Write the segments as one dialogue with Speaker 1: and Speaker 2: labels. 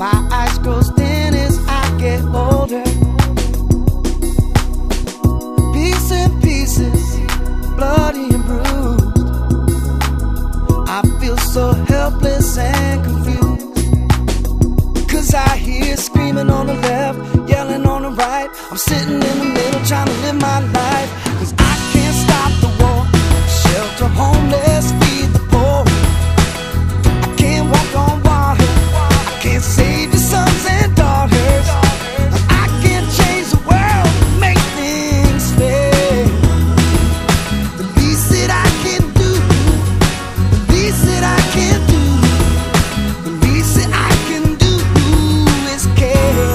Speaker 1: My eyes grow dim as I get older. Piece in pieces, bloody and bruised. I feel so helpless and confused. 'Cause I hear screaming on the left, yelling on the right. I'm sitting in the middle trying to live my life. 'Cause I can't stop the war, shelter homeless, feed the poor. I can't walk on water, I can't save your sons and daughters. I can't change the world, make things fair. The least that I can do, the least that I can do, the least that I can do is care.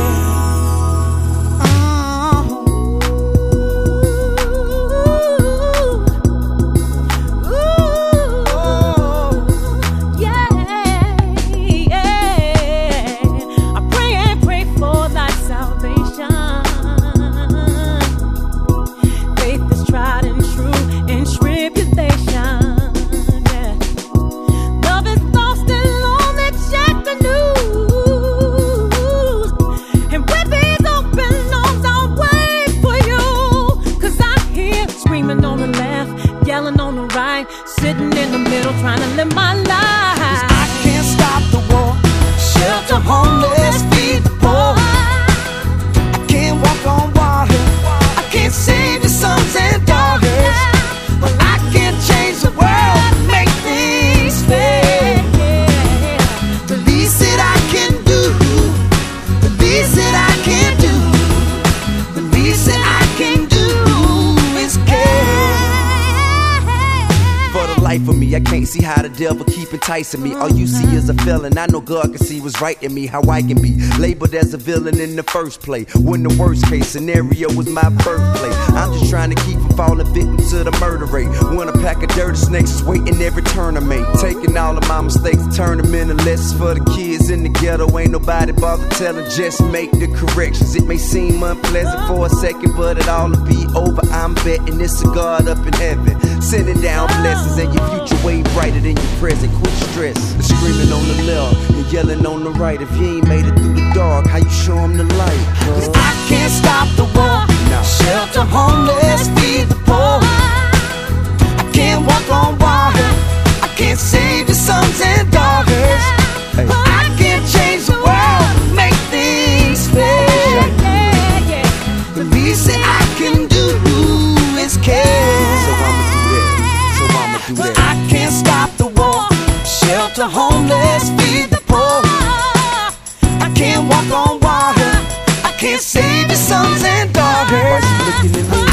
Speaker 2: Sitting in the middle trying to live my life.
Speaker 1: 'Cause I can't stop the war, shelter homeless, feed the poor. I can't walk on water, I can't save your sons and daughters. But I can't change the world, make things fair. The least that I can do, the least that I can do, the least that I can do is care.
Speaker 3: For the life of me, I can't see how the devil keep enticing me. All you see is a feeling. I know God can see what's right in me, how I can be labeled as a villain in the first place, when the worst case scenario was my birthplace. I'm just trying to keep from falling victim to the murder rate, when a pack of dirty snakes is waiting every turn I make. Taking all of my mistakes, turn them into lessons for the kids in the ghetto. Ain't nobody bother telling, just make the corrections. It may seem unpleasant for a second, but it all will be over. I'm betting it's a God up in heaven, sending down blessings, and your future way brighter than your present. Quit stress, screaming on the left and yelling on the right. If you ain't made it through the dark, how you show them the light?
Speaker 1: 'Cause I can't stop the war, shelter homeless, feed the poor. I can't walk on water, I can't save your sons and daughters. But I can't change the world, make things fair. The least that I can do is care.
Speaker 3: So I'ma do that, so I'ma do
Speaker 1: But
Speaker 3: that.
Speaker 1: I can't stop the war, shelter homeless, feed the poor. I can't walk on water, I can't save your sons and daughters.
Speaker 3: Looking at me